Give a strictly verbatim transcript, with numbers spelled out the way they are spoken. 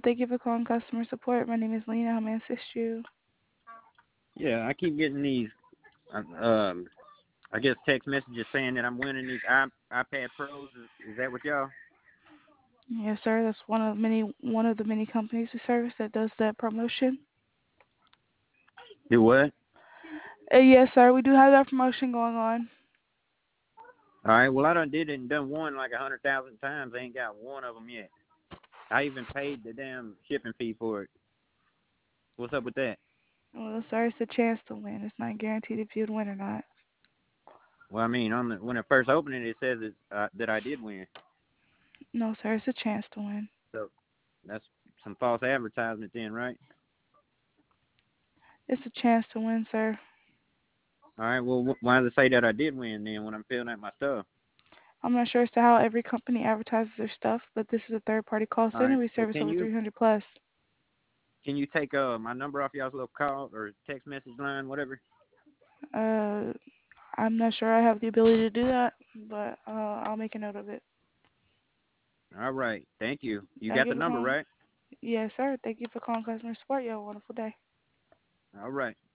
Thank you for calling customer support. My name is Lena. How may I assist you? Yeah, I keep getting these, uh, um, I guess text messages saying that I'm winning these iP- iPad Pros. Is, is that what y'all? Yes, sir. That's one of many one of the many companies we service that does that promotion. Do what? Uh, yes, sir. We do have that promotion going on. All right. Well, I done did it and done one like a hundred thousand times. I ain't got one of them yet. I even paid the damn shipping fee for it. What's up with that? Well, sir, it's a chance to win. It's not guaranteed if you'd win or not. Well, I mean, on the when I first opened it, it says it's, uh, that I did win. No, sir. It's a chance to win. So that's some false advertisement, then, right? It's a chance to win, sir. All right. Well, wh- why does it say that I did win then when I'm filling out my stuff? I'm not sure as to how every company advertises their stuff, but this is a third-party call All center. right. We Well, service can over you three hundred plus. can you take uh my number off y'all's little call or text message line, whatever? Uh, I'm not sure I have the ability to do that, but uh, I'll make a note of it. All right. Thank you. You Thank got you the for number, calling. right? Yes, sir. Thank you for calling customer support. You have a wonderful day. All right.